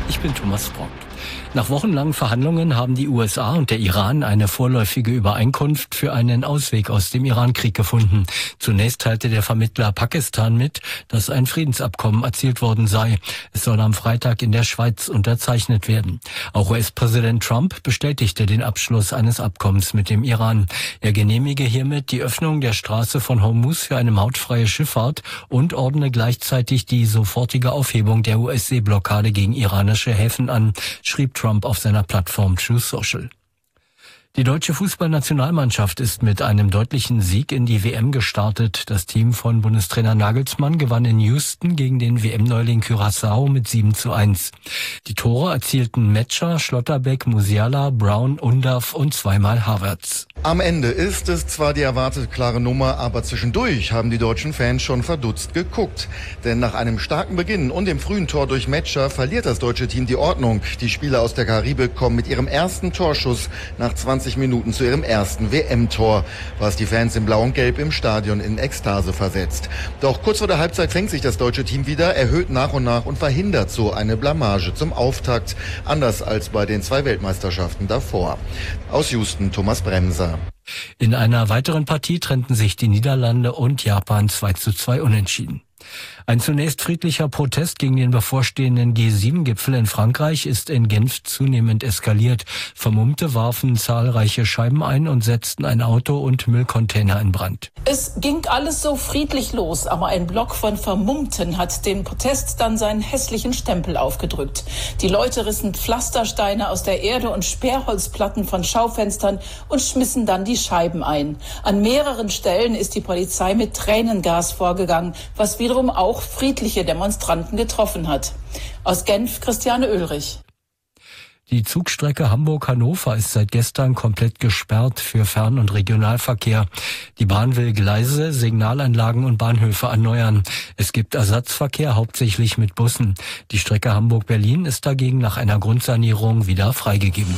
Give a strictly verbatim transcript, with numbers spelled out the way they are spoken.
Ich bin Thomas Brock. Nach wochenlangen Verhandlungen haben die U S A und der Iran eine vorläufige Übereinkunft für einen Ausweg aus dem Iran-Krieg gefunden. Zunächst teilte der Vermittler Pakistan mit, dass ein Friedensabkommen erzielt worden sei. Es soll am Freitag in der Schweiz unterzeichnet werden. Auch U S-Präsident Trump bestätigte den Abschluss eines Abkommens mit dem Iran. Er genehmige hiermit die Öffnung der Straße von Hormuz für eine mautfreie Schifffahrt und ordne gleichzeitig die sofortige Aufhebung der U S-Seeblockade gegen iranische Häfen an, schrieb Trump auf seiner Plattform Truth Social. Die deutsche Fußballnationalmannschaft ist mit einem deutlichen Sieg in die W M gestartet. Das Team von Bundestrainer Nagelsmann gewann in Houston gegen den W M-Neuling Curaçao mit sieben zu eins. Die Tore erzielten Metscher, Schlotterbeck, Musiala, Brown, Undav und zweimal Havertz. Am Ende ist es zwar die erwartete klare Nummer, aber zwischendurch haben die deutschen Fans schon verdutzt geguckt. Denn nach einem starken Beginn und dem frühen Tor durch Metscher verliert das deutsche Team die Ordnung. Die Spieler aus der Karibik kommen mit ihrem ersten Torschuss nach zwanzig Minuten zu ihrem ersten W M-Tor, was die Fans in Blau und Gelb im Stadion in Ekstase versetzt. Doch kurz vor der Halbzeit fängt sich das deutsche Team wieder, erhöht nach und nach und verhindert so eine Blamage zum Auftakt, anders als bei den zwei Weltmeisterschaften davor. Aus Houston, Thomas Bremser. In einer weiteren Partie trennten sich die Niederlande und Japan zwei zu zwei unentschieden. Ein zunächst friedlicher Protest gegen den bevorstehenden G sieben Gipfel in Frankreich ist in Genf zunehmend eskaliert. Vermummte warfen zahlreiche Scheiben ein und setzten ein Auto und Müllcontainer in Brand. Es ging alles so friedlich los, aber ein Block von Vermummten hat dem Protest dann seinen hässlichen Stempel aufgedrückt. Die Leute rissen Pflastersteine aus der Erde und Sperrholzplatten von Schaufenstern und schmissen dann die Scheiben ein. An mehreren Stellen ist die Polizei mit Tränengas vorgegangen, was wiederum auch friedliche Demonstranten getroffen hat. Aus Genf, Christiane Oehlrich. Die Zugstrecke Hamburg-Hannover ist seit gestern komplett gesperrt für Fern- und Regionalverkehr. Die Bahn will Gleise, Signalanlagen und Bahnhöfe erneuern. Es gibt Ersatzverkehr, hauptsächlich mit Bussen. Die Strecke Hamburg-Berlin ist dagegen nach einer Grundsanierung wieder freigegeben.